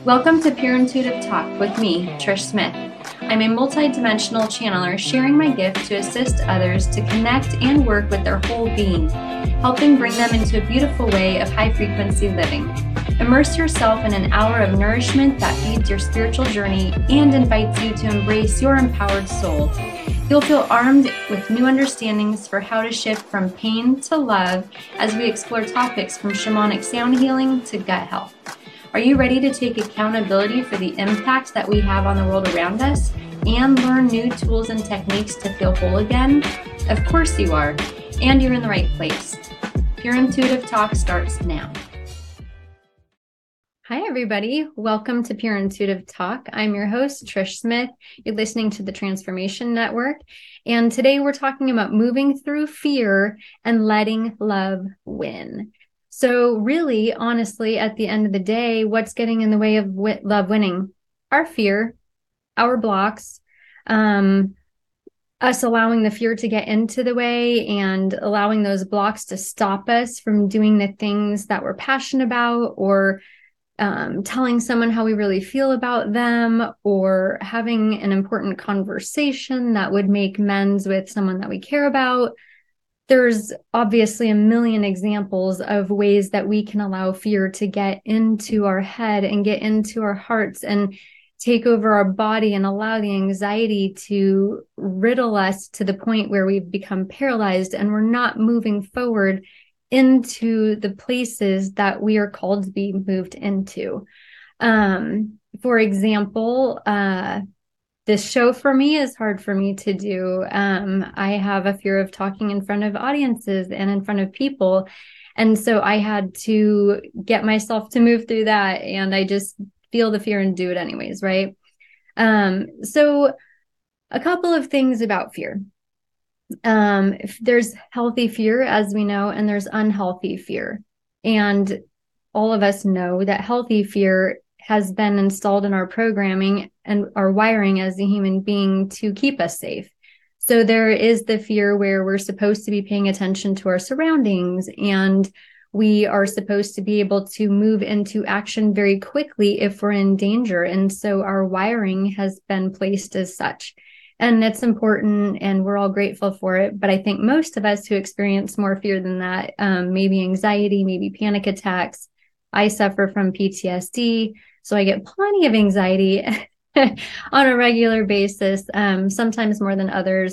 Welcome to Pure Intuitive Talk with me, Trish Smith. I'm a multi-dimensional channeler sharing my gift to assist others to connect and work with their whole being, helping bring them into a beautiful way of high-frequency living. Immerse yourself in an hour of nourishment that feeds your spiritual journey and invites you to embrace your empowered soul. You'll feel armed with new understandings for how to shift from pain to love as we explore topics from shamanic sound healing to gut health. Are you ready to take accountability for the impact that we have on the world around us and learn new tools and techniques to feel whole again? Of course you are, and you're in the right place. Pure Intuitive Talk starts now. Hi, everybody. Welcome to Pure Intuitive Talk. I'm your host, Trish Smith. You're listening to the Transformation Network. And today we're talking about moving through fear and letting love win. So really, honestly, at the end of the day, what's getting in the way of love winning? Our fear, our blocks, us allowing the fear to get into the way and allowing those blocks to stop us from doing the things that we're passionate about, or telling someone how we really feel about them, or having an important conversation that would make amends with someone that we care about. There's obviously a million examples of ways that we can allow fear to get into our head and get into our hearts and take over our body and allow the anxiety to riddle us to the point where we've become paralyzed and we're not moving forward into the places that we are called to be moved into. For example, this show for me is hard for me to do. I have a fear of talking in front of audiences and in front of people. And so I had to get myself to move through that. And I just feel the fear and do it anyways, right? So a couple of things about fear. If there's healthy fear, as we know, and there's unhealthy fear. And all of us know that healthy fear has been installed in our programming and our wiring as a human being to keep us safe. So there is the fear where we're supposed to be paying attention to our surroundings, and we are supposed to be able to move into action very quickly if we're in danger. And so our wiring has been placed as such. And it's important, and we're all grateful for it. But I think most of us who experience more fear than that, maybe anxiety, maybe panic attacks. I suffer from PTSD, so I get plenty of anxiety on a regular basis, sometimes more than others.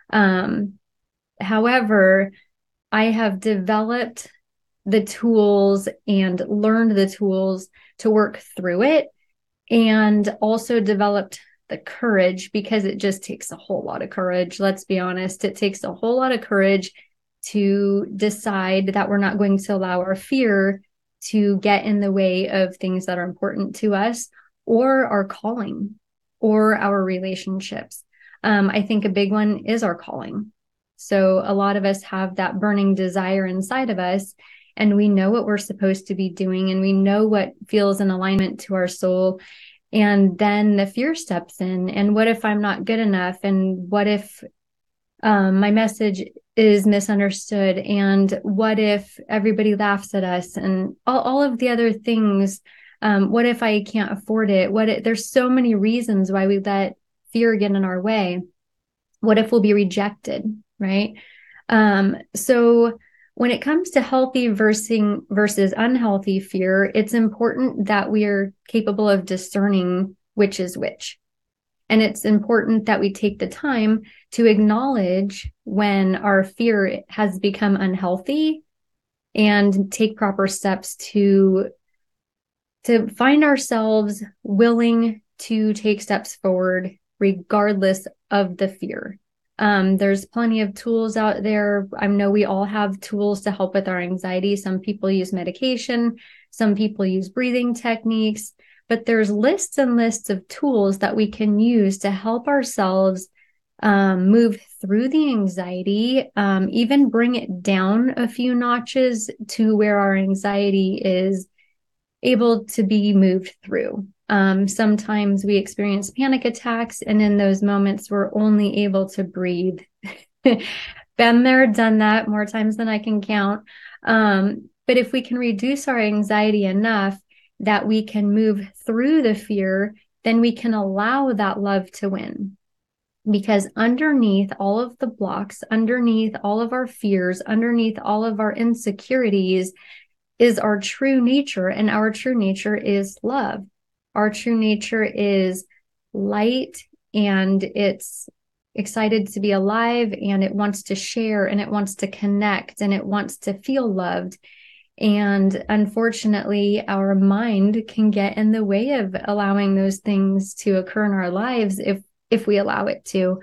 However, I have developed the tools and learned the tools to work through it, and also developed the courage, because it just takes a whole lot of courage. Let's be honest. It takes a whole lot of courage to decide that we're not going to allow our fear to get in the way of things that are important to us, or our calling, or our relationships. I think a big one is our calling. So a lot of us have that burning desire inside of us, and we know what we're supposed to be doing, and we know what feels in alignment to our soul. And then the fear steps in. And what if I'm not good enough? And what if my message is misunderstood? And what if everybody laughs at us? And all of the other things. What if I can't afford it? There's so many reasons why we let fear get in our way. What if we'll be rejected, right? So when it comes to healthy versus unhealthy fear, it's important that we are capable of discerning which is which. And it's important that we take the time to acknowledge when our fear has become unhealthy and take proper steps to find ourselves willing to take steps forward regardless of the fear. There's plenty of tools out there. I know we all have tools to help with our anxiety. Some people use medication, some people use breathing techniques, but there's lists and lists of tools that we can use to help ourselves move through the anxiety, even bring it down a few notches to where our anxiety is able to be moved through. Sometimes we experience panic attacks, and in those moments, we're only able to breathe. Been there, done that more times than I can count. But if we can reduce our anxiety enough that we can move through the fear, then we can allow that love to win. Because underneath all of the blocks, underneath all of our fears, underneath all of our insecurities is our true nature. And our true nature is love. Our true nature is light, and it's excited to be alive, and it wants to share, and it wants to connect, and it wants to feel loved. And unfortunately, our mind can get in the way of allowing those things to occur in our lives if we allow it to.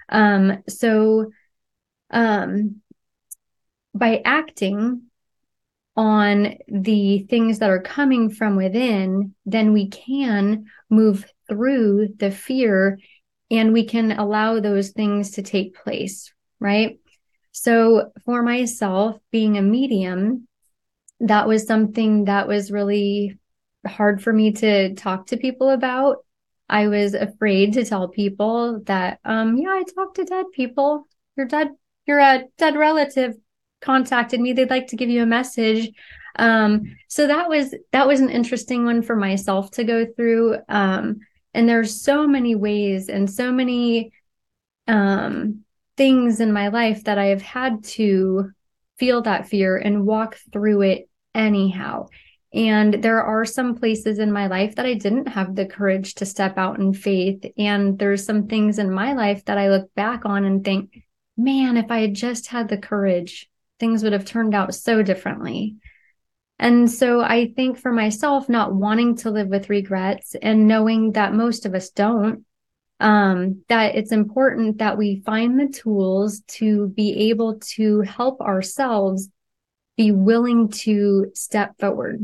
By acting on the things that are coming from within, then we can move through the fear and we can allow those things to take place, right? So for myself, being a medium, that was something that was really hard for me to talk to people about. I was afraid to tell people that, I talk to dead people. Your a dead relative contacted me. They'd like to give you a message. So that was an interesting one for myself to go through. And there's so many ways and so many things in my life that I have had to feel that fear and walk through it anyhow. And there are some places in my life that I didn't have the courage to step out in faith. And there's some things in my life that I look back on and think, man, if I had just had the courage, things would have turned out so differently. And so I think for myself, not wanting to live with regrets and knowing that most of us don't, that it's important that we find the tools to be able to help ourselves be willing to step forward.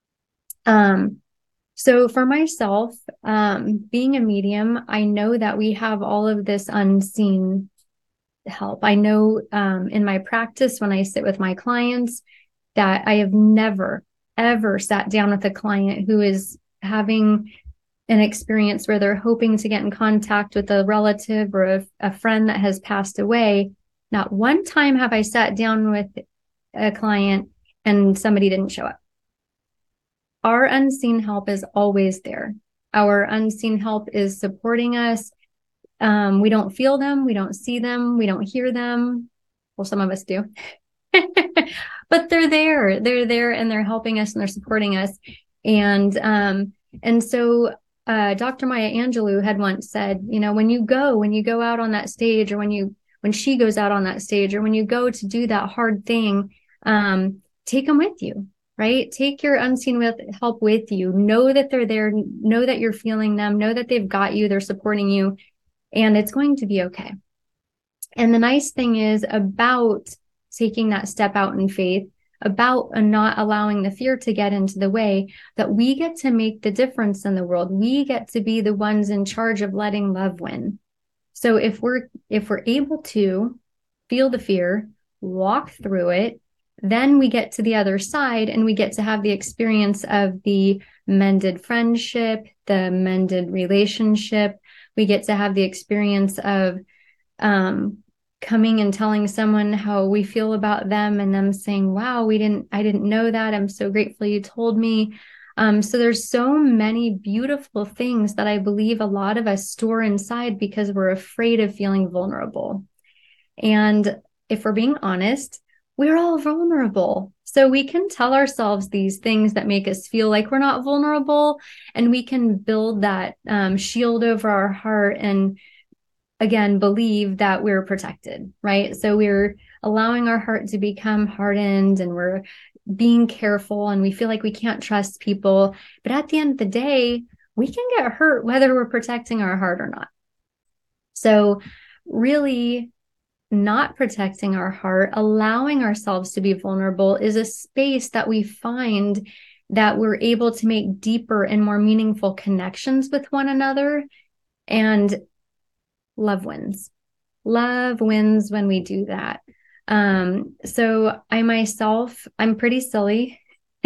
So for myself, being a medium, I know that we have all of this unseen help. I know in my practice, when I sit with my clients, that I have never, ever sat down with a client who is having an experience where they're hoping to get in contact with a relative or a friend that has passed away. Not one time have I sat down with a client and somebody didn't show up. Our unseen help is always there. Our unseen help is supporting us. We don't feel them. We don't see them. We don't hear them. Well, some of us do. But they're there. They're there and they're helping us and they're supporting us. And so Dr. Maya Angelou had once said, when you go out on that stage, or when she goes out on that stage, or when you go to do that hard thing, take them with you, right? Take your unseen help with you. Know that they're there. Know that you're feeling them. Know that they've got you. They're supporting you. And it's going to be okay. And the nice thing is about taking that step out in faith, about not allowing the fear to get into the way, that we get to make the difference in the world. We get to be the ones in charge of letting love win. So if we're able to feel the fear, walk through it, then we get to the other side and we get to have the experience of the mended friendship, the mended relationship. We get to have the experience of coming and telling someone how we feel about them and them saying, wow, I didn't know that. I'm so grateful you told me. So there's so many beautiful things that I believe a lot of us store inside because we're afraid of feeling vulnerable. And if we're being honest, we're all vulnerable. So we can tell ourselves these things that make us feel like we're not vulnerable, and we can build that shield over our heart and again, believe that we're protected, right? So we're allowing our heart to become hardened and we're being careful and we feel like we can't trust people. But at the end of the day, we can get hurt whether we're protecting our heart or not. So really not protecting our heart, allowing ourselves to be vulnerable is a space that we find that we're able to make deeper and more meaningful connections with one another. And love wins. Love wins when we do that. So I myself, I'm pretty silly.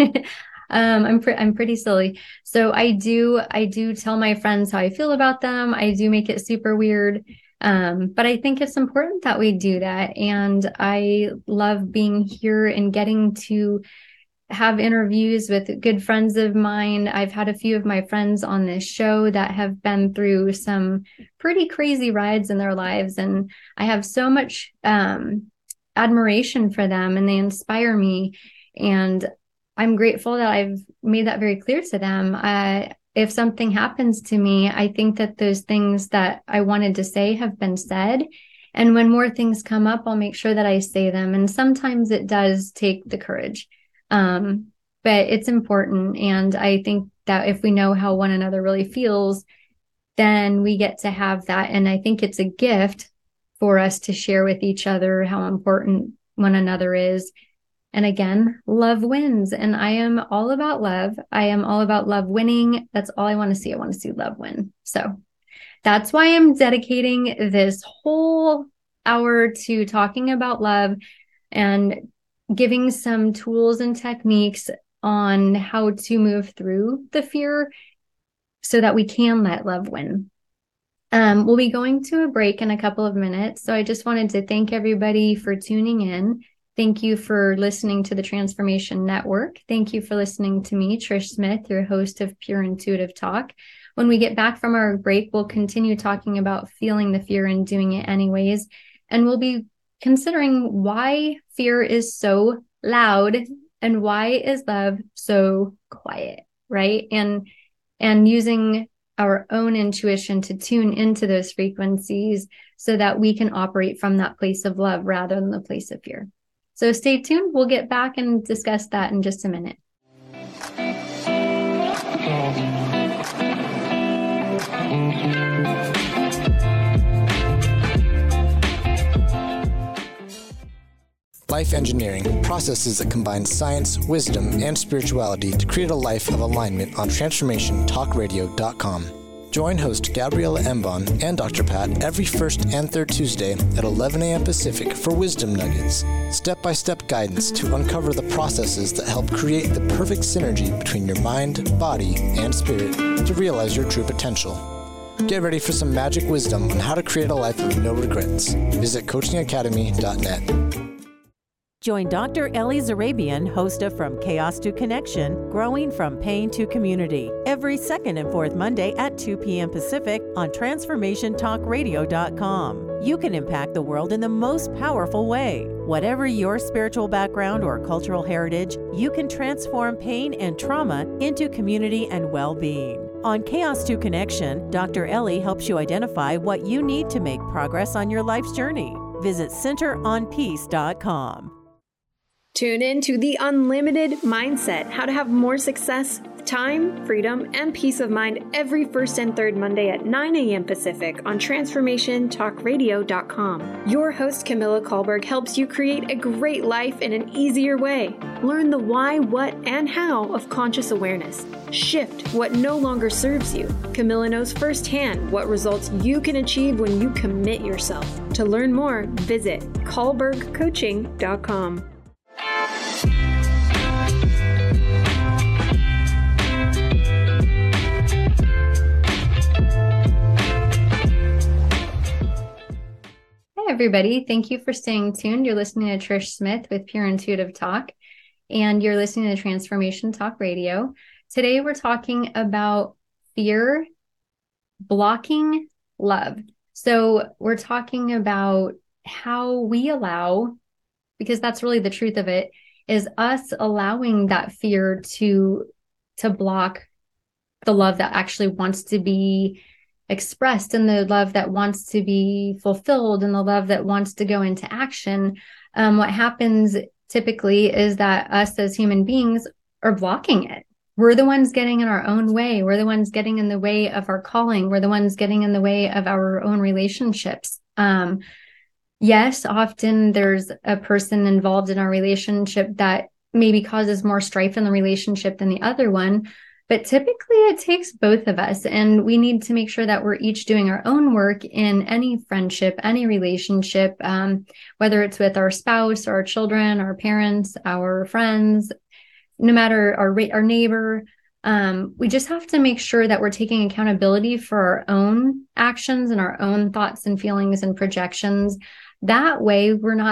I'm pretty silly. So I do tell my friends how I feel about them. I do make it super weird. But I think it's important that we do that. And I love being here and getting to have interviews with good friends of mine. I've had a few of my friends on this show that have been through some pretty crazy rides in their lives. And I have so much admiration for them, and they inspire me. And I'm grateful that I've made that very clear to them. If something happens to me, I think that those things that I wanted to say have been said. And when more things come up, I'll make sure that I say them. And sometimes it does take the courage. But it's important. And I think that if we know how one another really feels, then we get to have that. And I think it's a gift for us to share with each other how important one another is. And again, love wins. And I am all about love. I am all about love winning. That's all I want to see. I want to see love win. So that's why I'm dedicating this whole hour to talking about love and giving some tools and techniques on how to move through the fear so that we can let love win. We'll be going to a break in a couple of minutes. So I just wanted to thank everybody for tuning in. Thank you for listening to the Transformation Network. Thank you for listening to me, Trish Smith, your host of Pure Intuitive Talk. When we get back from our break, we'll continue talking about feeling the fear and doing it anyways. And we'll be considering why fear is so loud and why is love so quiet, right? And using our own intuition to tune into those frequencies so that we can operate from that place of love rather than the place of fear. So stay tuned. We'll get back and discuss that in just a minute. Life Engineering, processes that combine science, wisdom, and spirituality to create a life of alignment on TransformationTalkRadio.com. Join host Gabriella Embon and Dr. Pat every first and third Tuesday at 11 a.m. Pacific for Wisdom Nuggets, step-by-step guidance to uncover the processes that help create the perfect synergy between your mind, body, and spirit to realize your true potential. Get ready for some magic wisdom on how to create a life of no regrets. Visit coachingacademy.net. Join Dr. Ellie Zarabian, host of From Chaos to Connection, Growing from Pain to Community, every second and fourth Monday at 2 p.m. Pacific on TransformationTalkRadio.com. You can impact the world in the most powerful way. Whatever your spiritual background or cultural heritage, you can transform pain and trauma into community and well-being. On Chaos to Connection, Dr. Ellie helps you identify what you need to make progress on your life's journey. Visit centeronpeace.com. Tune in to The Unlimited Mindset, how to have more success, time, freedom, and peace of mind every first and third Monday at 9 a.m. Pacific on TransformationTalkRadio.com. Your host, Camilla Kahlberg, helps you create a great life in an easier way. Learn the why, what, and how of conscious awareness. Shift what no longer serves you. Camilla knows firsthand what results you can achieve when you commit yourself. To learn more, visit kahlbergcoaching.com. Hi, everybody. Thank you for staying tuned. You're listening to Trish Smith with Pure Intuitive Talk, and you're listening to Transformation Talk Radio. Today, we're talking about fear blocking love. So we're talking about how we allow, because that's really the truth of it, is us allowing that fear to block the love that actually wants to be expressed and the love that wants to be fulfilled and the love that wants to go into action. What happens typically is that us as human beings are blocking it. We're the ones getting in our own way. We're the ones getting in the way of our calling. We're the ones getting in the way of our own relationships. Yes, often there's a person involved in our relationship that maybe causes more strife in the relationship than the other one. But typically it takes both of us, and we need to make sure that we're each doing our own work in any friendship, any relationship, whether it's with our spouse, our children, our parents, our friends, no matter our neighbor. We just have to make sure that we're taking accountability for our own actions and our own thoughts and feelings and projections. That way we're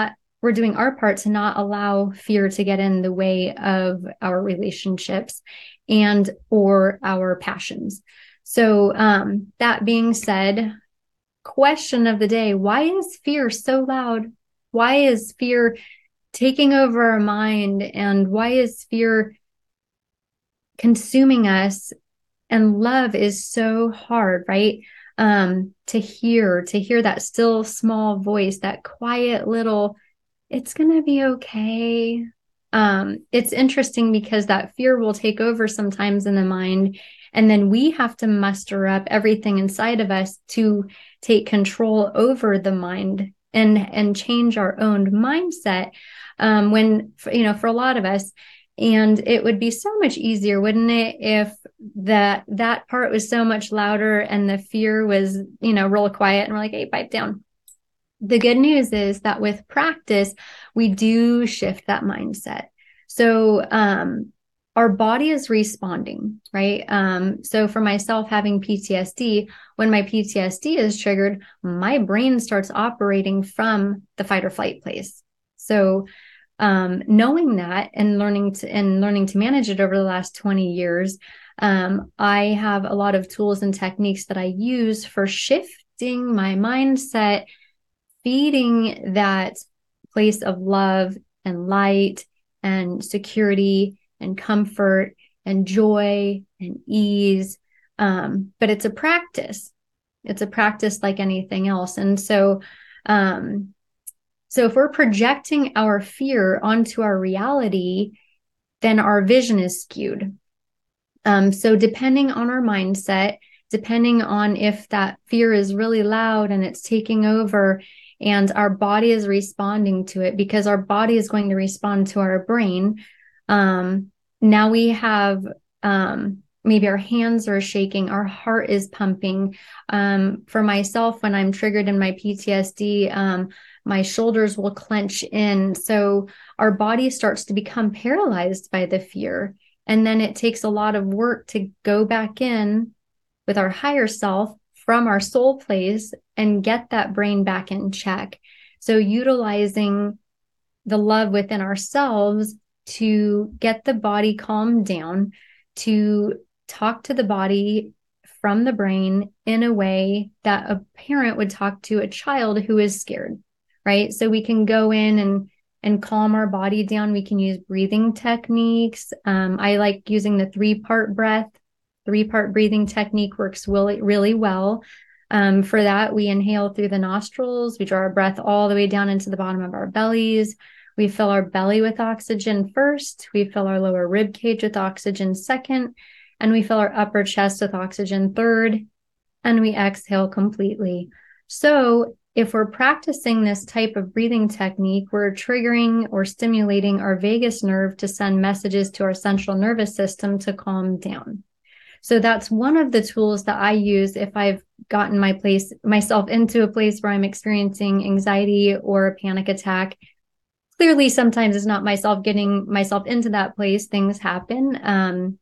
we're doing our part to not allow fear to get in the way of our relationships and or our passions. So that being said, question of the day, why is fear so loud? Why is fear taking over our mind? And why is fear consuming us? And love is so hard, right? To hear that still small voice, that quiet little, it's going to be okay. It's interesting because that fear will take over sometimes in the mind. And then we have to muster up everything inside of us to take control over the mind and change our own mindset. For a lot of us, and it would be so much easier, wouldn't it, if that part was so much louder and the fear was, real quiet, and we're like, hey, pipe down. The good news is that with practice, we do shift that mindset. So our body is responding, right? So for myself, having PTSD, when my PTSD is triggered, my brain starts operating from the fight or flight place. So knowing that and learning to manage it over the last 20 years, I have a lot of tools and techniques that I use for shifting my mindset, feeding that place of love and light and security and comfort and joy and ease. But it's a practice. It's a practice like anything else. And so if we're projecting our fear onto our reality, then our vision is skewed. So depending on our mindset, depending on if that fear is really loud and it's taking over and our body is responding to it, because our body is going to respond to our brain. Now we have maybe our hands are shaking, our heart is pumping. For myself, when I'm triggered in my PTSD, my shoulders will clench in. So our body starts to become paralyzed by the fear. And then it takes a lot of work to go back in with our higher self from our soul place and get that brain back in check. So utilizing the love within ourselves to get the body calmed down, to talk to the body from the brain in a way that a parent would talk to a child who is scared, right? So we can go in and calm our body down. We can use breathing techniques. I like using the 3-part breath. 3-part breathing technique works really, really well. For that, we inhale through the nostrils. We draw our breath all the way down into the bottom of our bellies. We fill our belly with oxygen first. We fill our lower rib cage with oxygen second. And we fill our upper chest with oxygen third. And we exhale completely. So if we're practicing this type of breathing technique, we're triggering or stimulating our vagus nerve to send messages to our central nervous system to calm down. So that's one of the tools that I use if I've gotten myself into a place where I'm experiencing anxiety or a panic attack. Clearly, sometimes it's not myself getting myself into that place. Things happen.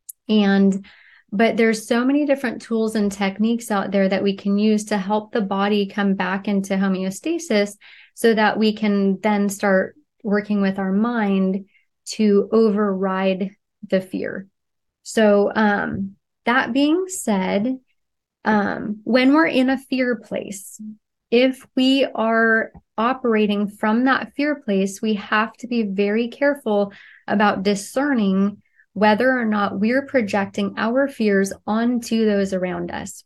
But there's so many different tools and techniques out there that we can use to help the body come back into homeostasis so that we can then start working with our mind to override the fear. So that being said, when we're in a fear place, if we are operating from that fear place, we have to be very careful about discerning whether or not we're projecting our fears onto those around us.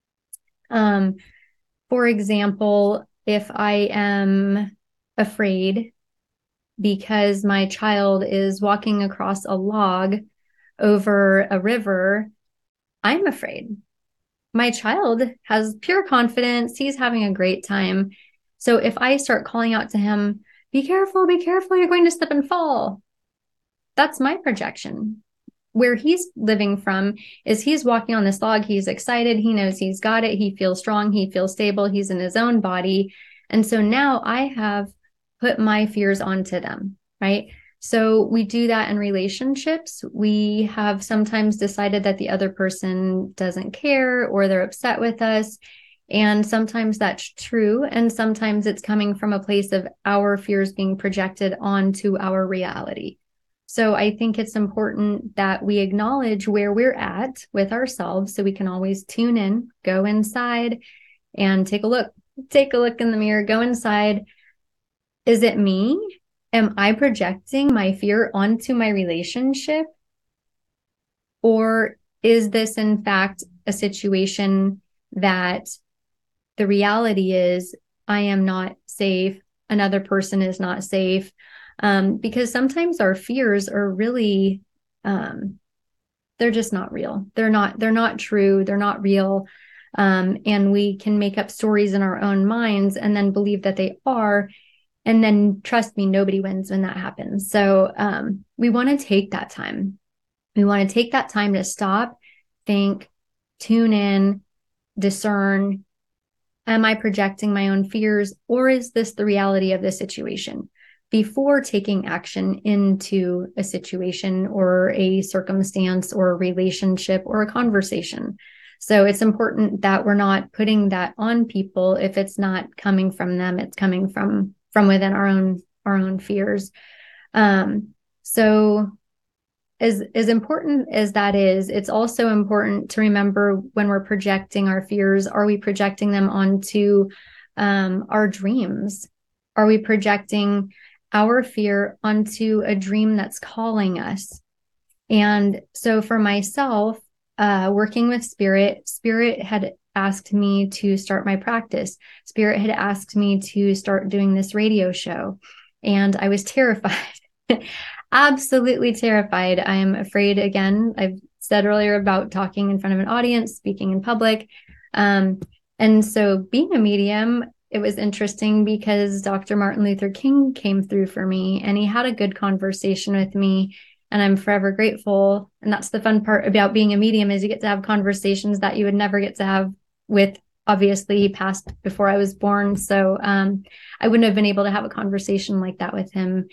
For example, if I am afraid because my child is walking across a log over a river, I'm afraid. My child has pure confidence. He's having a great time. So if I start calling out to him, be careful, you're going to slip and fall. That's my projection. Where he's living from is he's walking on this log. He's excited. He knows he's got it. He feels strong. He feels stable. He's in his own body. And so now I have put my fears onto them, right? So we do that in relationships. We have sometimes decided that the other person doesn't care or they're upset with us. And sometimes that's true. And sometimes it's coming from a place of our fears being projected onto our reality. So I think it's important that we acknowledge where we're at with ourselves so we can always tune in, go inside and take a look in the mirror, go inside. Is it me? Am I projecting my fear onto my relationship? Or is this in fact a situation that the reality is I am not safe, another person is not safe? Because sometimes our fears are really, they're just not real. They're not true. They're not real. And we can make up stories in our own minds and then believe that they are. And then trust me, nobody wins when that happens. So we want to take that time. We want to take that time to stop, think, tune in, discern. Am I projecting my own fears, or is this the reality of the situation? Before taking action into a situation or a circumstance or a relationship or a conversation. So it's important that we're not putting that on people if it's not coming from them, it's coming from within our own fears. So as important as that is, it's also important to remember when we're projecting our fears, are we projecting them onto our dreams? Are we projecting our fear onto a dream that's calling us? And so for myself, working with Spirit had asked me to start my practice. Spirit had asked me to start doing this radio show. And I was terrified, absolutely terrified. I'm afraid, again, I've said earlier about talking in front of an audience, speaking in public. And so being a medium, it was interesting because Dr. Martin Luther King came through for me and he had a good conversation with me. And I'm forever grateful. And that's the fun part about being a medium, is you get to have conversations that you would never get to have with, obviously, he passed before I was born. So I wouldn't have been able to have a conversation like that with him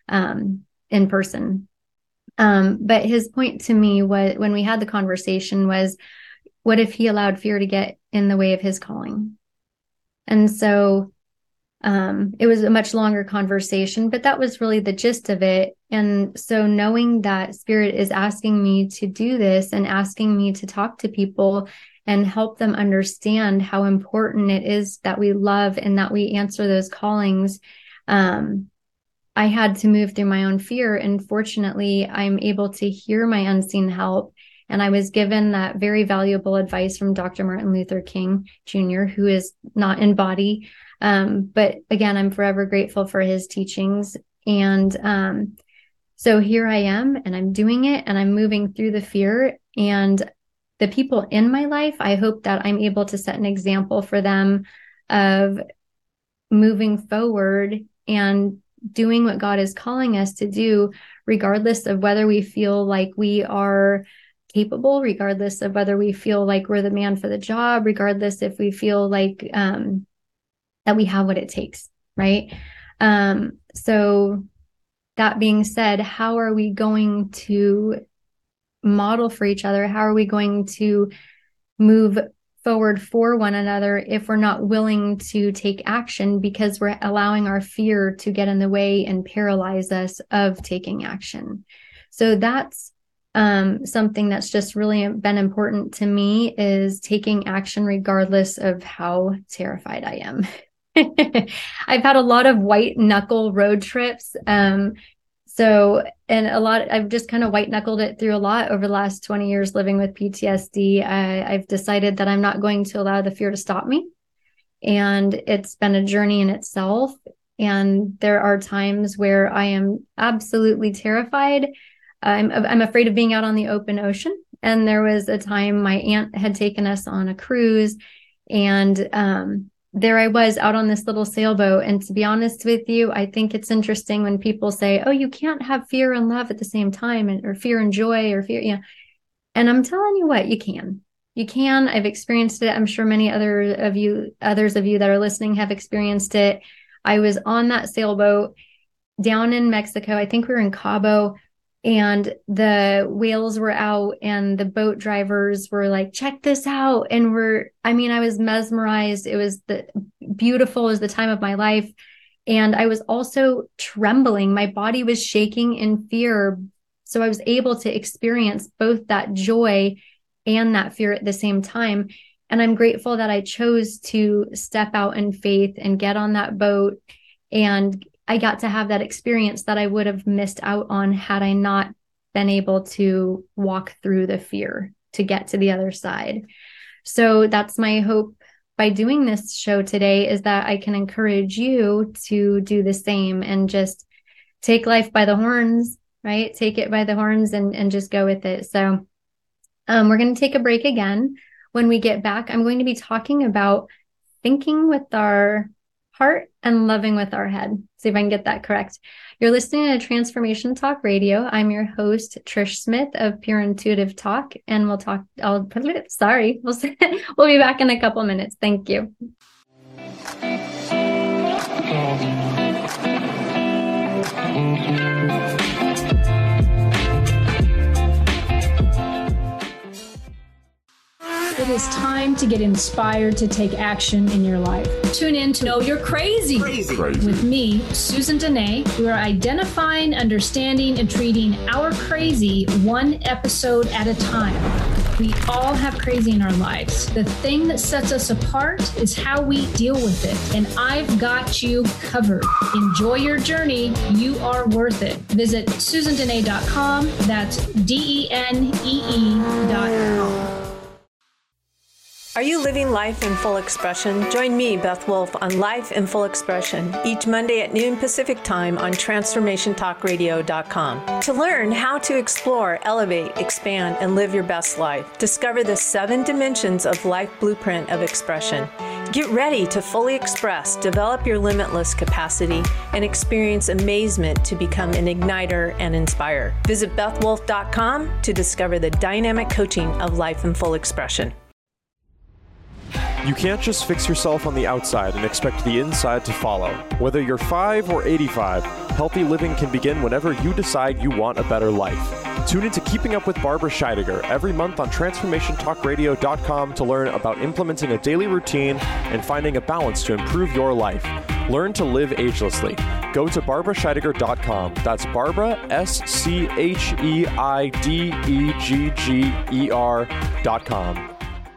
in person. But his point to me was, when we had the conversation, was, what if he allowed fear to get in the way of his calling? And so it was a much longer conversation, but that was really the gist of it. And so knowing that Spirit is asking me to do this and asking me to talk to people and help them understand how important it is that we love and that we answer those callings, I had to move through my own fear. And fortunately, I'm able to hear my unseen help. And I was given that very valuable advice from Dr. Martin Luther King Jr., who is not in body. But again, I'm forever grateful for his teachings. And so here I am, and I'm doing it, and I'm moving through the fear. And the people in my life, I hope that I'm able to set an example for them of moving forward and doing what God is calling us to do, regardless of whether we feel like we are capable, regardless of whether we feel like we're the man for the job, regardless if we feel like that we have what it takes, right? So that being said, how are we going to model for each other? How are we going to move forward for one another if we're not willing to take action because we're allowing our fear to get in the way and paralyze us of taking action? So that's something that's just really been important to me, is taking action regardless of how terrified I am. I've had a lot of white knuckle road trips. I've just kind of white knuckled it through a lot over the last 20 years living with PTSD. I've decided that I'm not going to allow the fear to stop me. And it's been a journey in itself. And there are times where I am absolutely terrified. I'm afraid of being out on the open ocean. And there was a time my aunt had taken us on a cruise, and there I was out on this little sailboat. And to be honest with you, I think it's interesting when people say, oh, you can't have fear and love at the same time, or fear and joy, or fear, And I'm telling you what, you can. You can. I've experienced it. I'm sure many others of you that are listening have experienced it. I was on that sailboat down in Mexico. I think we were in Cabo. and the whales were out and the boat drivers were like, check this out. And I was mesmerized. It was beautiful. It was the time of my life. And I was also trembling. My body was shaking in fear. So I was able to experience both that joy and that fear at the same time. And I'm grateful that I chose to step out in faith and get on that boat. And I got to have that experience that I would have missed out on had I not been able to walk through the fear to get to the other side. So that's my hope by doing this show today, is that I can encourage you to do the same and just take life by the horns, right? Take it by the horns and just go with it. So we're going to take a break again. When we get back, I'm going to be talking about thinking with our heart and loving with our head. See if I can get that correct. You're listening to Transformation Talk Radio. I'm your host, Trish Smith of Pure Intuitive Talk, and we'll be back in a couple minutes. Thank you. It is time to get inspired to take action in your life. Tune in to Know You're Crazy. With me, Susan Dene. We are identifying, understanding, and treating our crazy one episode at a time. We all have crazy in our lives. The thing that sets us apart is how we deal with it. And I've got you covered. Enjoy your journey. You are worth it. Visit SusanDene.com. That's DENEE.com. Are you living life in full expression? Join me, Beth Wolf, on Life in Full Expression each Monday at noon Pacific Time on TransformationTalkRadio.com. To learn how to explore, elevate, expand, and live your best life, discover the 7 dimensions of life blueprint of expression. Get ready to fully express, develop your limitless capacity, and experience amazement to become an igniter and inspire. Visit BethWolf.com to discover the dynamic coaching of Life in Full Expression. You can't just fix yourself on the outside and expect the inside to follow. Whether you're 5 or 85, healthy living can begin whenever you decide you want a better life. Tune into Keeping Up with Barbara Scheidegger every month on TransformationTalkRadio.com to learn about implementing a daily routine and finding a balance to improve your life. Learn to live agelessly. Go to BarbaraScheidegger.com. That's Barbara, SCHEIDEGGER.com.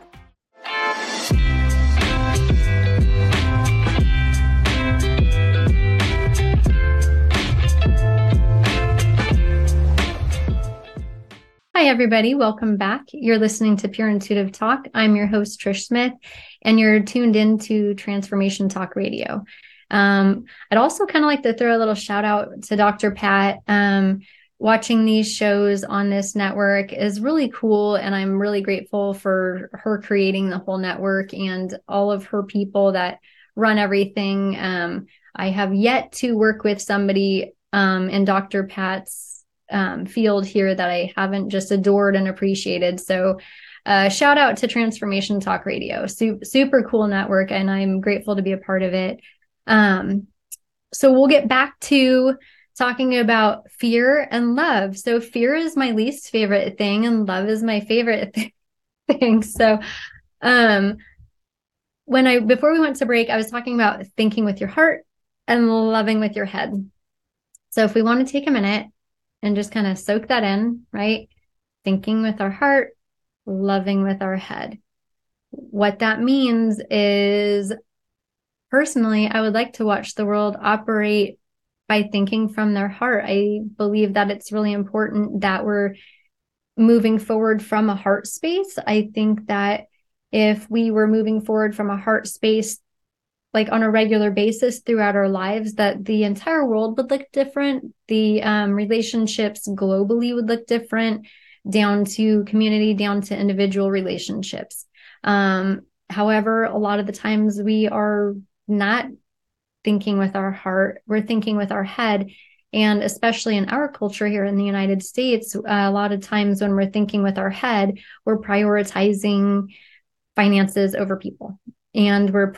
Hi, everybody. Welcome back. You're listening to Pure Intuitive Talk. I'm your host, Trish Smith, and you're tuned into Transformation Talk Radio. I'd also kind of like to throw a little shout out to Dr. Pat. Watching these shows on this network is really cool, and I'm really grateful for her creating the whole network and all of her people that run everything. I have yet to work with somebody in Dr. Pat's field here that I haven't just adored and appreciated. So shout out to Transformation Talk Radio. Super cool network, and I'm grateful to be a part of it. So we'll get back to talking about fear and love. So fear is my least favorite thing, and love is my favorite thing. So before we went to break, I was talking about thinking with your heart and loving with your head. So if we want to take a minute and just kind of soak that in, right? Thinking with our heart, loving with our head. What that means is, personally, I would like to watch the world operate by thinking from their heart. I believe that it's really important that we're moving forward from a heart space. I think that if we were moving forward from a heart space, like on a regular basis throughout our lives, that the entire world would look different. The relationships globally would look different, down to community, down to individual relationships. However, a lot of the times we are not thinking with our heart, we're thinking with our head. And especially in our culture here in the United States, a lot of times when we're thinking with our head, we're prioritizing finances over people. And we're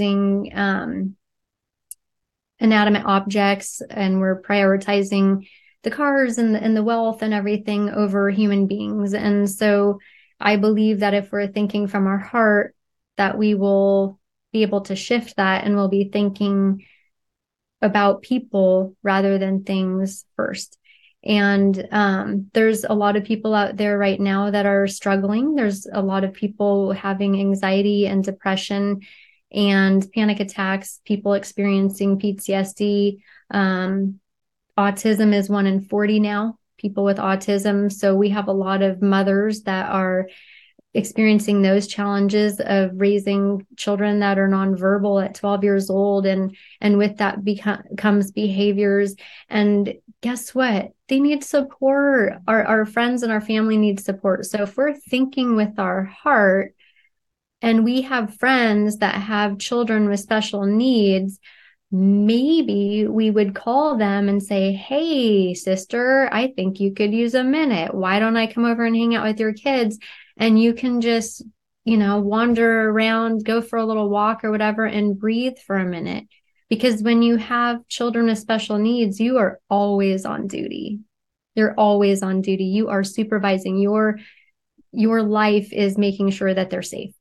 prioritizing inanimate objects, and we're prioritizing the cars and the wealth and everything over human beings. And so I believe that if we're thinking from our heart, that we will be able to shift that, and we'll be thinking about people rather than things first. And there's a lot of people out there right now that are struggling. There's a lot of people having anxiety and depression and panic attacks, people experiencing PTSD. Autism is 1 in 40 now, people with autism. So we have a lot of mothers that are experiencing those challenges of raising children that are nonverbal at 12 years old. And with that comes behaviors. And guess what? They need support. Our friends and our family need support. So if we're thinking with our heart, and we have friends that have children with special needs, maybe we would call them and say, hey, sister, I think you could use a minute. Why don't I come over and hang out with your kids? And you can just, wander around, go for a little walk or whatever, and breathe for a minute. Because when you have children with special needs, you are always on duty. You're always on duty. You are supervising. Your life is making sure that they're safe.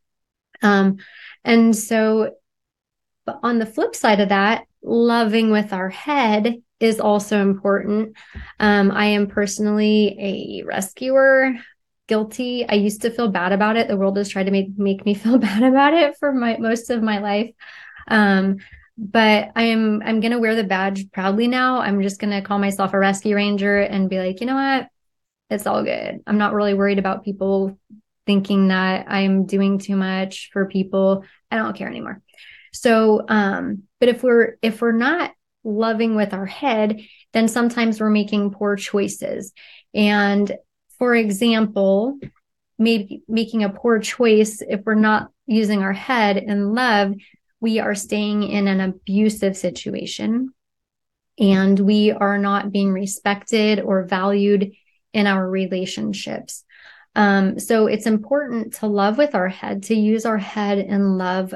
And so, but on the flip side of that, loving with our head is also important. I am personally a rescuer. Guilty. I used to feel bad about it. The world has tried to make me feel bad about it for most of my life. But I'm going to wear the badge proudly now. I'm just going to call myself a rescue ranger and be like, you know what? It's all good. I'm not really worried about people thinking that I'm doing too much for people. I don't care anymore. So, but if we're not loving with our head, then sometimes we're making poor choices. And for example, maybe making a poor choice, if we're not using our head in love, we are staying in an abusive situation, and we are not being respected or valued in our relationships. So it's important to love with our head, to use our head in love.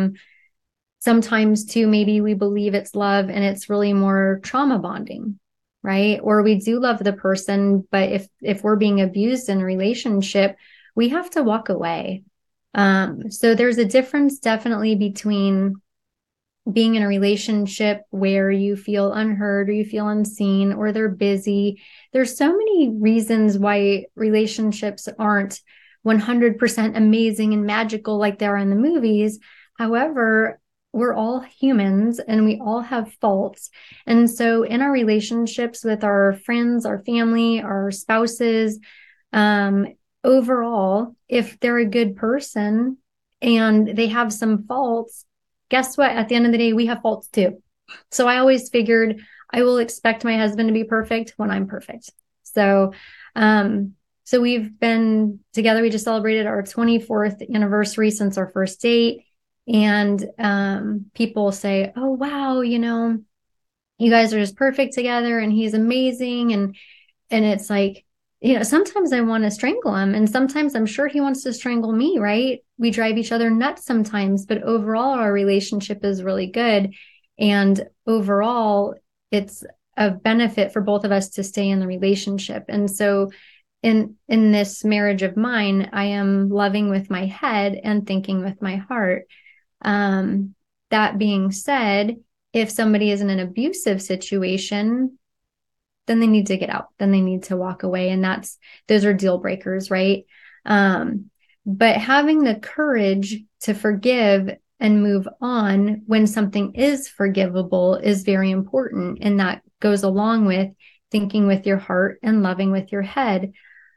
Sometimes too, maybe we believe it's love and it's really more trauma bonding. Right? Or we do love the person, but if we're being abused in a relationship, we have to walk away. So there's a difference definitely between being in a relationship where you feel unheard or you feel unseen or they're busy. There's so many reasons why relationships aren't 100% amazing and magical like they are in the movies. However, we're all humans and we all have faults. And so in our relationships with our friends, our family, our spouses, overall, if they're a good person and they have some faults, guess what? At the end of the day, we have faults too. So I always figured I will expect my husband to be perfect when I'm perfect. So we've been together. We just celebrated our 24th anniversary since our first date. And people say, oh, wow, you guys are just perfect together and he's amazing. And it's like, sometimes I want to strangle him. And sometimes I'm sure he wants to strangle me, right? We drive each other nuts sometimes, but overall our relationship is really good. And overall, it's a benefit for both of us to stay in the relationship. And so in this marriage of mine, I am loving with my head and thinking with my heart. That being said, if somebody is in an abusive situation, then they need to get out, then they need to walk away. And those are deal breakers, right? But having the courage to forgive and move on when something is forgivable is very important. And that goes along with thinking with your heart and loving with your head.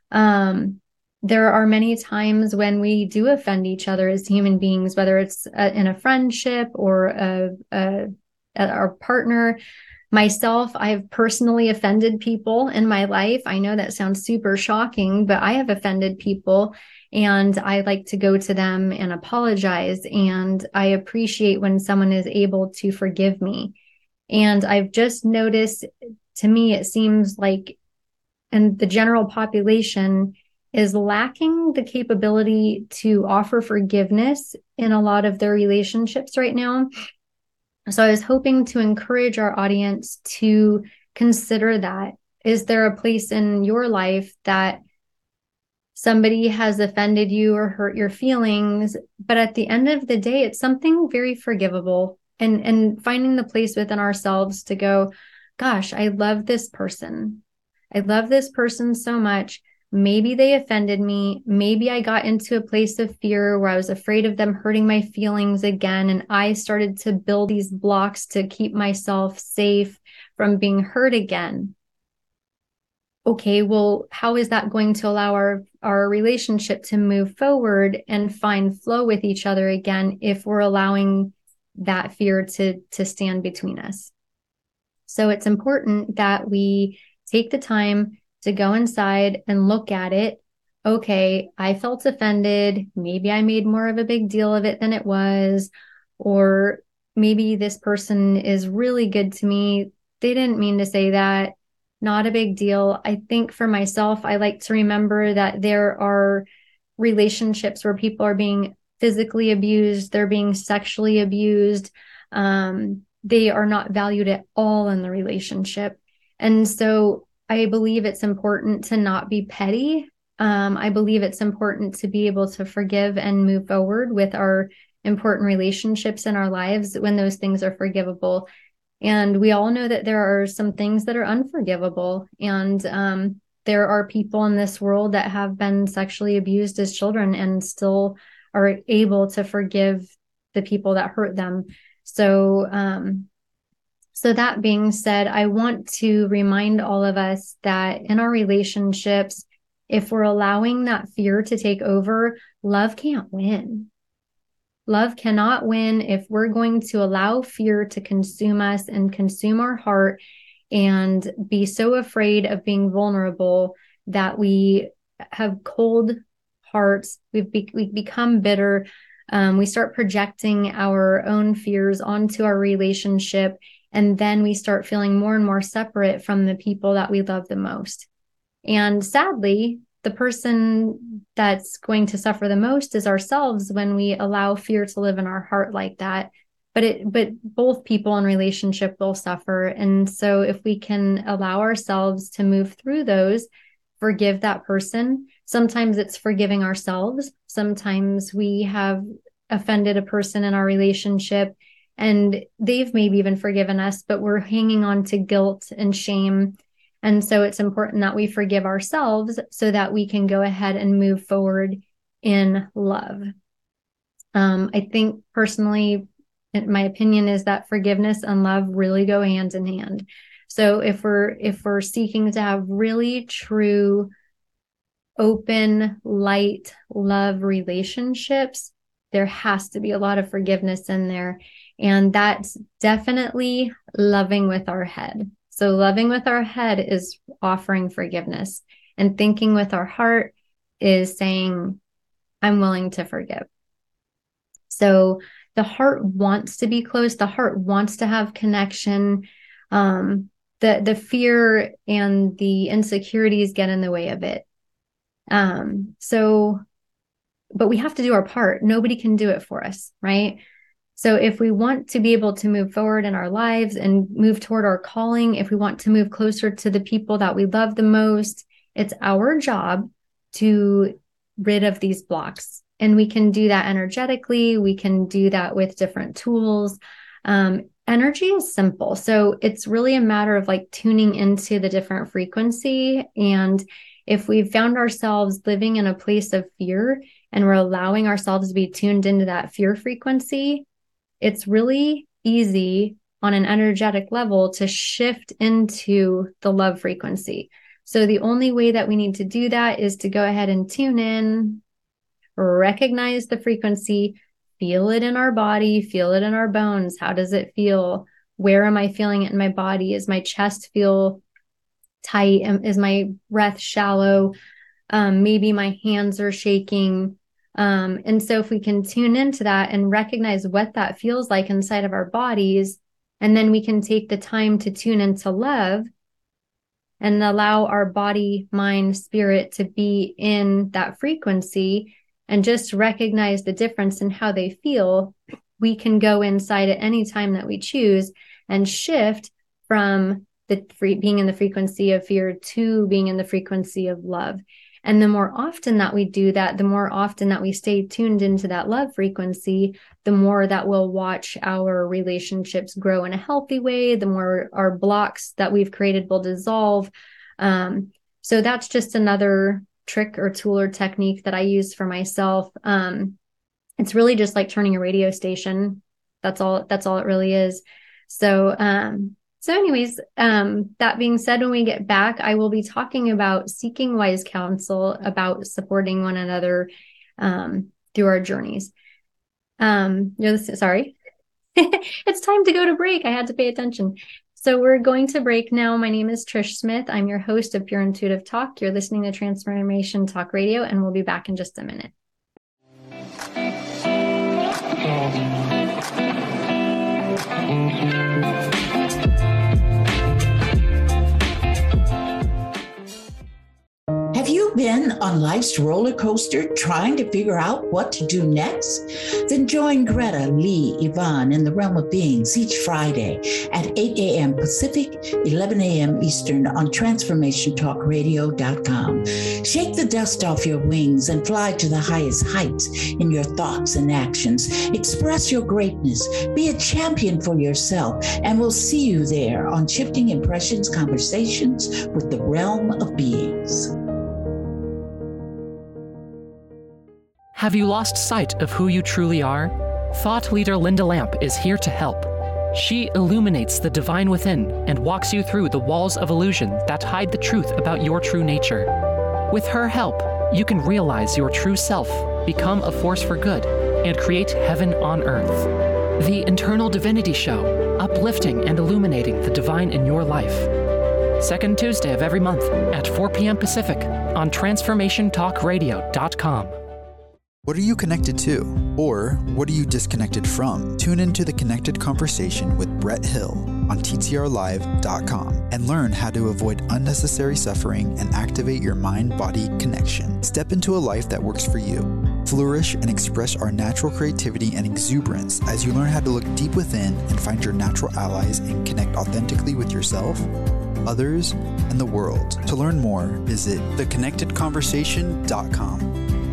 There are many times when we do offend each other as human beings, whether it's in a friendship or our partner. Myself, I've personally offended people in my life. I know that sounds super shocking, but I have offended people and I like to go to them and apologize. And I appreciate when someone is able to forgive me. And I've just noticed, to me, it seems like in the general population is lacking the capability to offer forgiveness in a lot of their relationships right now. So I was hoping to encourage our audience to consider that. Is there a place in your life that somebody has offended you or hurt your feelings, but at the end of the day, it's something very forgivable, and finding the place within ourselves to go, gosh, I love this person. I love this person so much. Maybe they offended me. Maybe I got into a place of fear where I was afraid of them hurting my feelings again. And I started to build these blocks to keep myself safe from being hurt again. Okay, well, how is that going to allow our relationship to move forward and find flow with each other again if we're allowing that fear to stand between us? So it's important that we take the time to go inside and look at it. Okay, I felt offended. Maybe I made more of a big deal of it than it was. Or maybe this person is really good to me. They didn't mean to say that. Not a big deal. I think for myself, I like to remember that there are relationships where people are being physically abused. They're being sexually abused. They are not valued at all in the relationship. And so I believe it's important to not be petty. I believe it's important to be able to forgive and move forward with our important relationships in our lives when those things are forgivable. And we all know that there are some things that are unforgivable. And there are people in this world that have been sexually abused as children and still are able to forgive the people that hurt them. So that being said, I want to remind all of us that in our relationships, if we're allowing that fear to take over, love can't win. Love cannot win if we're going to allow fear to consume us and consume our heart and be so afraid of being vulnerable that we have cold hearts. We become bitter. We start projecting our own fears onto our relationship. And then we start feeling more and more separate from the people that we love the most. And sadly, the person that's going to suffer the most is ourselves when we allow fear to live in our heart like that. But both people in relationship will suffer. And so if we can allow ourselves to move through those, forgive that person. Sometimes it's forgiving ourselves. Sometimes we have offended a person in our relationship and they've maybe even forgiven us, but we're hanging on to guilt and shame. And so it's important that we forgive ourselves so that we can go ahead and move forward in love. I think personally, my opinion is that forgiveness and love really go hand in hand. So if we're seeking to have really true, open, light, love relationships, there has to be a lot of forgiveness in there. And that's definitely loving with our head. So loving with our head is offering forgiveness, and thinking with our heart is saying, I'm willing to forgive. So the heart wants to be close. The heart wants to have connection. The fear and the insecurities get in the way of it. But we have to do our part. Nobody can do it for us, right? So if we want to be able to move forward in our lives and move toward our calling, if we want to move closer to the people that we love the most, it's our job to rid of these blocks. And we can do that energetically. We can do that with different tools. Energy is simple. So it's really a matter of like tuning into the different frequency. And if we've found ourselves living in a place of fear and we're allowing ourselves to be tuned into that fear frequency, it's really easy on an energetic level to shift into the love frequency. So the only way that we need to do that is to go ahead and tune in, recognize the frequency, feel it in our body, feel it in our bones. How does it feel? Where am I feeling it in my body? Is my chest feel tight? Is my breath shallow? Maybe my hands are shaking. And so if we can tune into that and recognize what that feels like inside of our bodies, and then we can take the time to tune into love and allow our body, mind, spirit to be in that frequency and just recognize the difference in how they feel, we can go inside at any time that we choose and shift from being in the frequency of fear to being in the frequency of love. And the more often that we do that, the more often that we stay tuned into that love frequency, the more that we'll watch our relationships grow in a healthy way, the more our blocks that we've created will dissolve. So that's just another trick or tool or technique that I use for myself. It's really just like turning a radio station. That's all it really is. So anyways, that being said, when we get back, I will be talking about seeking wise counsel, about supporting one another through our journeys. Sorry. It's time to go to break. I had to pay attention. So we're going to break now. My name is Trish Smith. I'm your host of Pure Intuitive Talk. You're listening to Transformation Talk Radio, and we'll be back in just a minute. Have you been on life's roller coaster trying to figure out what to do next? Then join Greta, Lee, Yvonne in the Realm of Beings each Friday at 8 a.m. Pacific, 11 a.m. Eastern on TransformationTalkRadio.com. Shake the dust off your wings and fly to the highest heights in your thoughts and actions. Express your greatness. Be a champion for yourself, and we'll see you there on Shifting Impressions Conversations with the Realm of Beings. Have you lost sight of who you truly are? Thought leader Linda Lamp is here to help. She illuminates the divine within and walks you through the walls of illusion that hide the truth about your true nature. With her help, you can realize your true self, become a force for good, and create heaven on earth. The Internal Divinity Show, uplifting and illuminating the divine in your life. Second Tuesday of every month at 4 p.m. Pacific on TransformationTalkRadio.com. What are you connected to? Or what are you disconnected from? Tune into the Connected Conversation with Brett Hill on TTRlive.com and learn how to avoid unnecessary suffering and activate your mind-body connection. Step into a life that works for you. Flourish and express our natural creativity and exuberance as you learn how to look deep within and find your natural allies and connect authentically with yourself, others, and the world. To learn more, visit theconnectedconversation.com.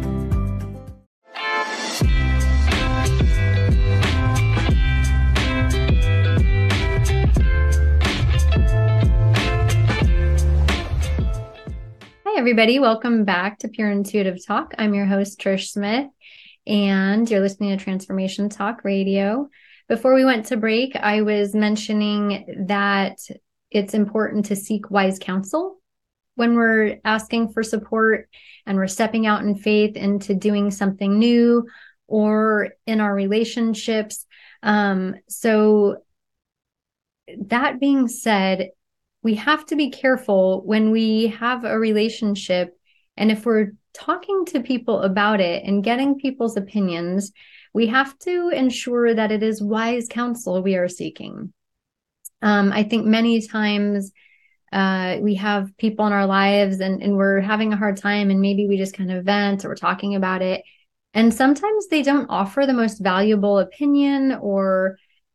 Everybody, welcome back to Pure Intuitive Talk. I'm your host, Trish Smith, and you're listening to Transformation Talk Radio. Before we went to break, I was mentioning that it's important to seek wise counsel when we're asking for support and we're stepping out in faith into doing something new or in our relationships. So that being said, we have to be careful when we have a relationship, and if we're talking to people about it and getting people's opinions, we have to ensure that it is wise counsel we are seeking. I think many times we have people in our lives and we're having a hard time, and maybe we just kind of vent or we're talking about it. And sometimes they don't offer the most valuable opinion or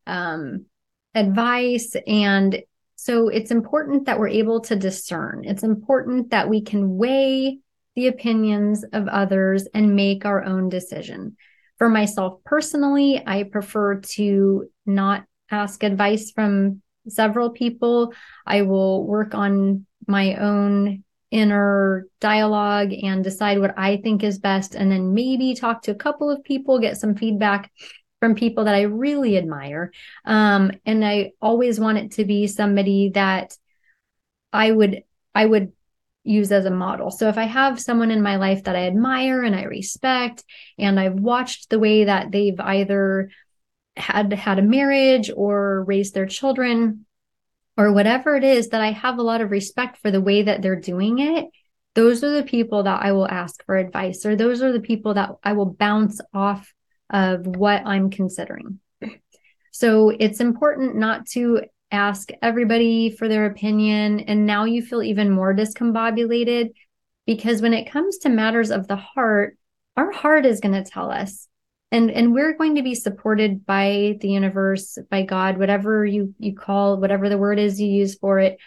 advice. And so it's important that we're able to discern. It's important that we can weigh the opinions of others and make our own decision. For myself personally, I prefer to not ask advice from several people. I will work on my own inner dialogue and decide what I think is best, and then maybe talk to a couple of people, get some feedback from people that I really admire. And I always want it to be somebody that I would use as a model. So if I have someone in my life that I admire and I respect, and I've watched the way that they've either had a marriage or raised their children or whatever it is, that I have a lot of respect for the way that they're doing it, those are the people that I will ask for advice, or those are the people that I will bounce off of what I'm considering. So it's important not to ask everybody for their opinion. And now you feel even more discombobulated, because when it comes to matters of the heart, our heart is going to tell us. And we're going to be supported by the universe, by God, whatever you call, whatever the word is you use for it.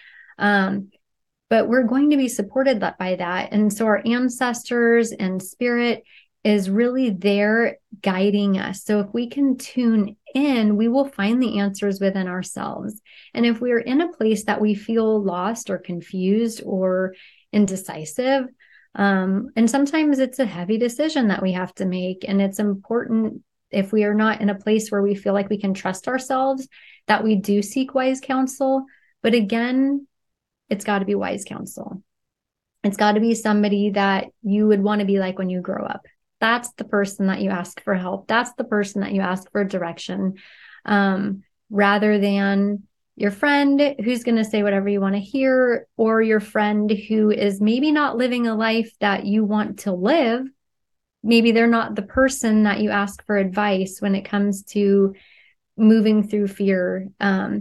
But we're going to be supported by that. And so our ancestors and spirit is really there guiding us. So if we can tune in, we will find the answers within ourselves. And if we're in a place that we feel lost or confused or indecisive, and sometimes it's a heavy decision that we have to make. And it's important, if we are not in a place where we feel like we can trust ourselves, that we do seek wise counsel. But again, it's got to be wise counsel. It's got to be somebody that you would want to be like when you grow up. That's the person that you ask for help. That's the person that you ask for direction, rather than your friend who's going to say whatever you want to hear, or your friend who is maybe not living a life that you want to live. Maybe they're not the person that you ask for advice when it comes to moving through fear.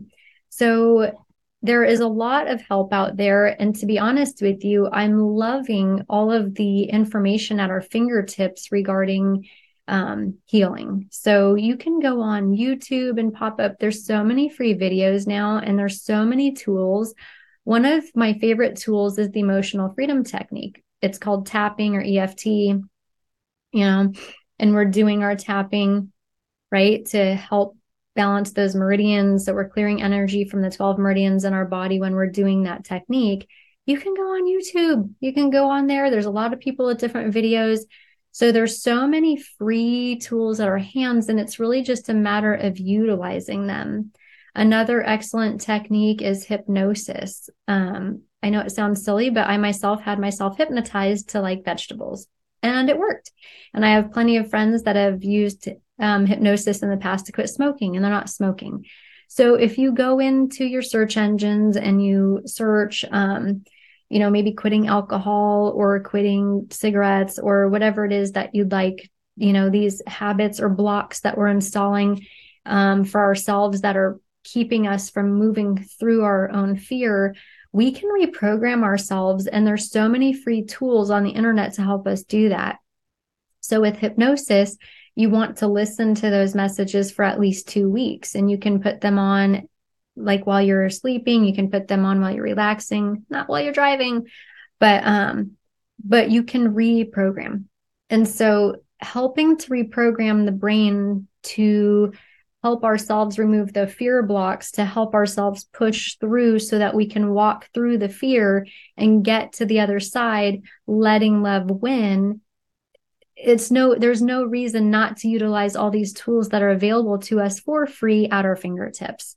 So there is a lot of help out there. And to be honest with you, I'm loving all of the information at our fingertips regarding healing. So you can go on YouTube and pop up. There's so many free videos now, and there's so many tools. One of my favorite tools is the emotional freedom technique. It's called tapping or EFT, and we're doing our tapping, right, to help balance those meridians. So we're clearing energy from the 12 meridians in our body when we're doing that technique. You can go on YouTube. You can go on there. There's a lot of people with different videos. So there's so many free tools at our hands, and it's really just a matter of utilizing them. Another excellent technique is hypnosis. I know it sounds silly, but I myself had myself hypnotized to like vegetables, and it worked. And I have plenty of friends that have used hypnosis in the past to quit smoking, and they're not smoking. So if you go into your search engines and you search, maybe quitting alcohol or quitting cigarettes or whatever it is that you'd like, these habits or blocks that we're installing for ourselves that are keeping us from moving through our own fear, we can reprogram ourselves. And there's so many free tools on the internet to help us do that. So with hypnosis, you want to listen to those messages for at least 2 weeks, and you can put them on like while you're sleeping. You can put them on while you're relaxing, not while you're driving, but you can reprogram. And so helping to reprogram the brain to help ourselves remove the fear blocks, to help ourselves push through so that we can walk through the fear and get to the other side, letting love win. There's no reason not to utilize all these tools that are available to us for free at our fingertips.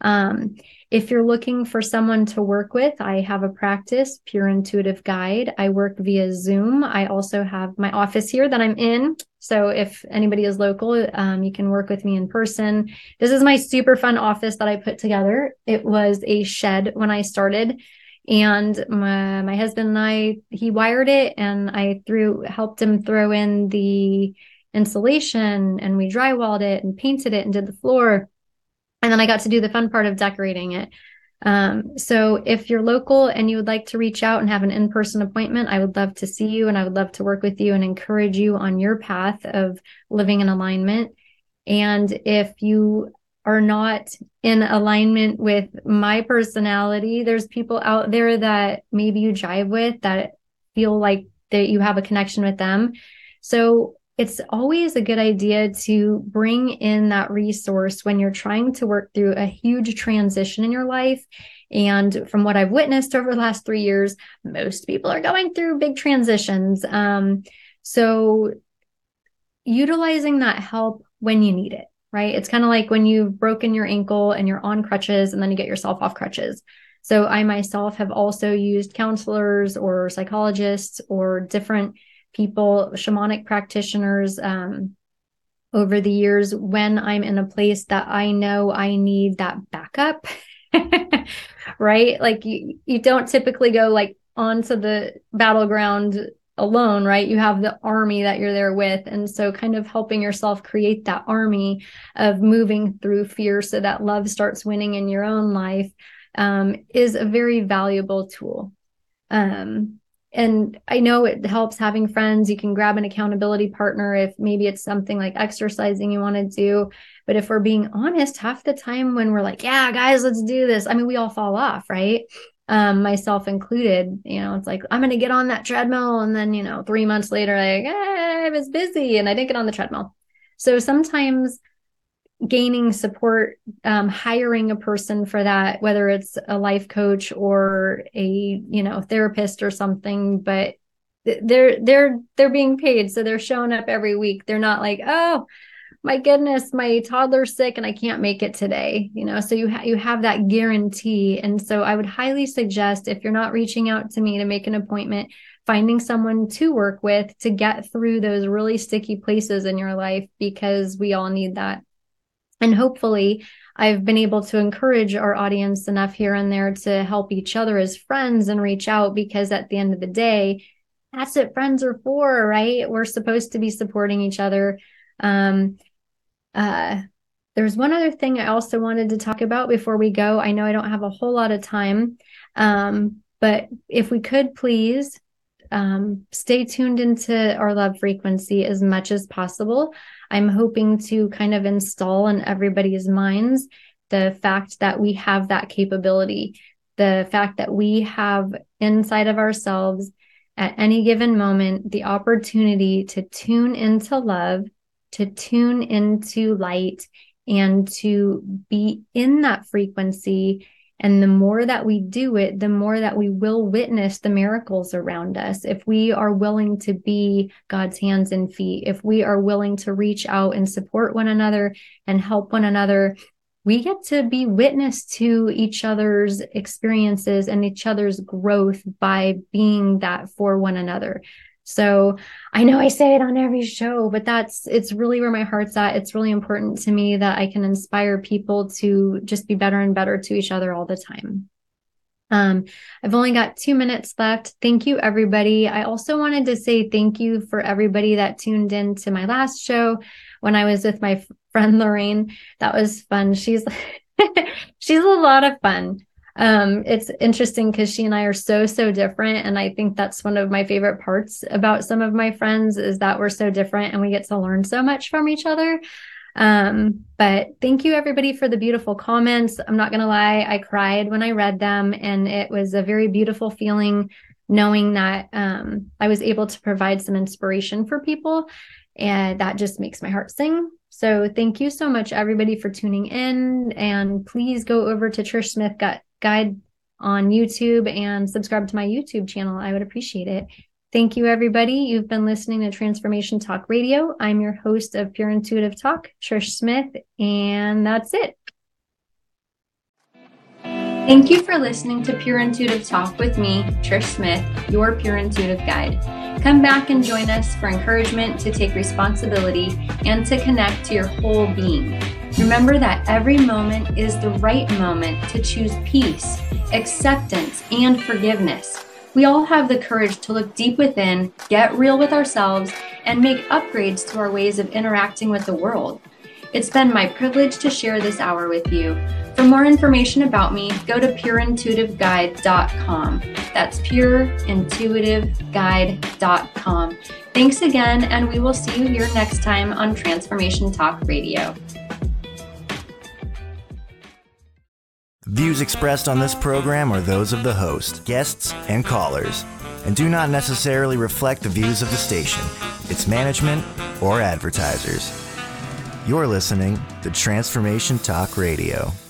If you're looking for someone to work with, I have a practice, Pure Intuitive Guide. I work via Zoom. I also have my office here that I'm in. So if anybody is local, you can work with me in person. This is my super fun office that I put together. It was a shed when I started. And my husband and he wired it, and I helped him throw in the insulation, and we drywalled it and painted it and did the floor. And then I got to do the fun part of decorating it. So if you're local and you would like to reach out and have an in-person appointment, I would love to see you, and I would love to work with you and encourage you on your path of living in alignment. And if you are not in alignment with my personality, there's people out there that maybe you jive with that feel like that you have a connection with them. So it's always a good idea to bring in that resource when you're trying to work through a huge transition in your life. And from what I've witnessed over the last 3 years, most people are going through big transitions. So utilizing that help when you need it. Right? It's kind of like when you've broken your ankle and you're on crutches and then you get yourself off crutches. So I myself have also used counselors or psychologists or different people, shamanic practitioners over the years when I'm in a place that I know I need that backup, right? Like you don't typically go like onto the battleground alone, right? You have the army that you're there with. And so kind of helping yourself create that army of moving through fear so that love starts winning in your own life is a very valuable tool. And I know it helps having friends. You can grab an accountability partner if maybe it's something like exercising you want to do. But if we're being honest, half the time when we're like, yeah, guys, let's do this. I mean, we all fall off, right? Myself included. It's like, I'm going to get on that treadmill. And then, 3 months later, like, I was busy and I didn't get on the treadmill. So sometimes gaining support, hiring a person for that, whether it's a life coach or a, therapist or something, but they're being paid. So they're showing up every week. They're not like, oh my goodness, my toddler's sick and I can't make it today. So you have that guarantee. And so I would highly suggest, if you're not reaching out to me to make an appointment, finding someone to work with to get through those really sticky places in your life, because we all need that. And hopefully I've been able to encourage our audience enough here and there to help each other as friends and reach out, because at the end of the day, that's what friends are for, right? We're supposed to be supporting each other. There's one other thing I also wanted to talk about before we go. I know I don't have a whole lot of time, but if we could please stay tuned into our love frequency as much as possible. I'm hoping to kind of install in everybody's minds the fact that we have that capability, the fact that we have inside of ourselves at any given moment the opportunity to tune into love, to tune into light, and to be in that frequency. And the more that we do it, the more that we will witness the miracles around us. If we are willing to be God's hands and feet, if we are willing to reach out and support one another and help one another, we get to be witness to each other's experiences and each other's growth by being that for one another. So I know I say it on every show, but it's really where my heart's at. It's really important to me that I can inspire people to just be better and better to each other all the time. I've only got 2 minutes left. Thank you, everybody. I also wanted to say thank you for everybody that tuned in to my last show when I was with my friend Lorraine. That was fun. She's a lot of fun. It's interesting because she and I are so different. And I think that's one of my favorite parts about some of my friends, is that we're so different and we get to learn so much from each other. But thank you, everybody, for the beautiful comments. I'm not going to lie, I cried when I read them, and it was a very beautiful feeling knowing that I was able to provide some inspiration for people, and that just makes my heart sing. So thank you so much, everybody, for tuning in, and please go over to Trish Smith Guide on YouTube and subscribe to my YouTube channel. I would appreciate it. Thank you, everybody. You've been listening to Transformation Talk Radio. I'm your host of Pure Intuitive Talk, Trish Smith, and that's it. Thank you for listening to Pure Intuitive Talk with me, Trish Smith, your Pure Intuitive Guide. Come back and join us for encouragement to take responsibility and to connect to your whole being. Remember that every moment is the right moment to choose peace, acceptance, and forgiveness. We all have the courage to look deep within, get real with ourselves, and make upgrades to our ways of interacting with the world. It's been my privilege to share this hour with you. For more information about me, go to pureintuitiveguide.com. That's pureintuitiveguide.com. Thanks again, and we will see you here next time on Transformation Talk Radio. Views expressed on this program are those of the host, guests, and callers, and do not necessarily reflect the views of the station, its management, or advertisers. You're listening to Transformation Talk Radio.